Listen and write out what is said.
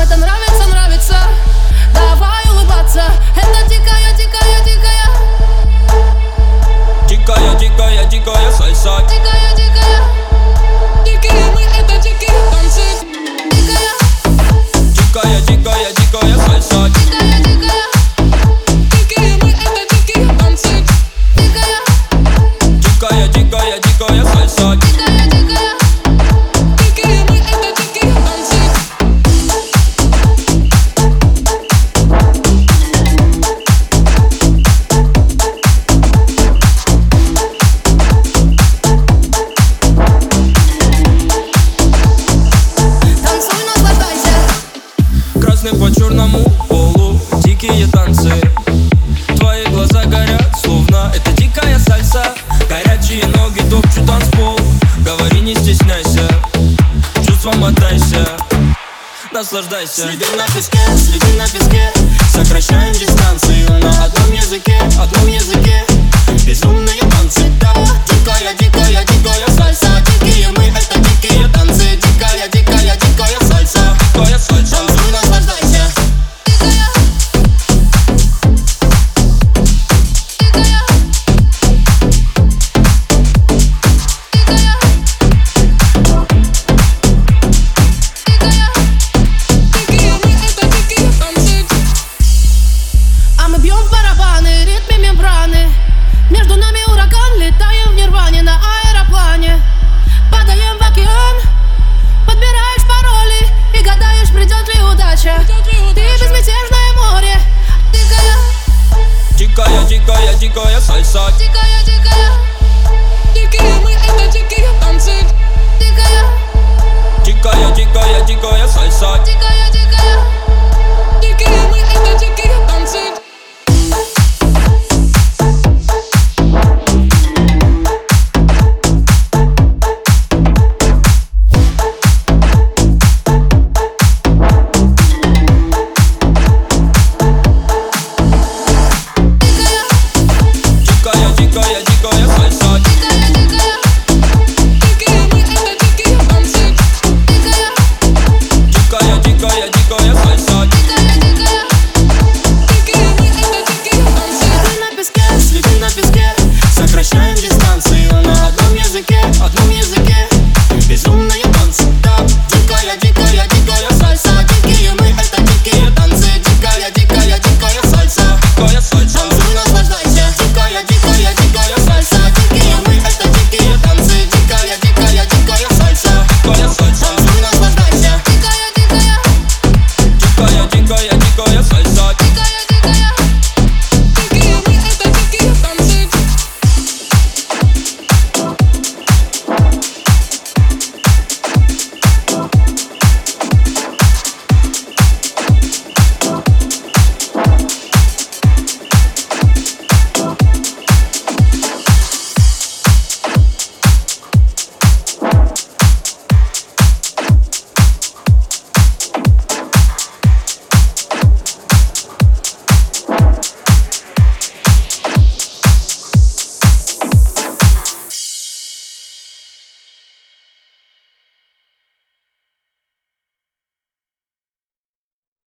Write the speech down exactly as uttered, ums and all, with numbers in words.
это нравится, нравится. Давай улыбаться, это дикая, дикая, дикая. Дикая, дикая, дикая сальса. Дикая, дикая. Дикие мы, это дикие танцы. Дикая. Дикая, дикая, дикая сальса. Дикая, дикая. Дикие мы, это дикие танцы. Дикая. Дикая, дикая, дикая сальса. Дикая, дикая. Дикие мы, это дикие танцы. Танцуй, наслаждайся. Красным по черному полу дикие танцы. Твои глаза горят, словно это дикая сальса. Горячие ноги топчут танцпол. Говори, не стесняйся, чувством отдайся, наслаждайся. Следим на песке, следим на песке. Сокращаем дистанцию на одном языке, одном языке. Безумные танцы, да. Дикая, дикая, дикая сальса. Дикие мы, это дикие танцы. Дикая, дикая, дикая сальса. Дикая сальса. Танцуй, наслаждайся. Дикая. Дикая. Дикая. Дикие мы, это дикие танцы. А мы бьем в барабаны, ритме мембраны. Между нами ураган, летаем в нирване на аэроплане. Падаем в океан, подбираешь пароли и гадаешь, придет ли удача. Ты безмятежное море. Дикая, Дикая, дикая, дикая сальса. дикая.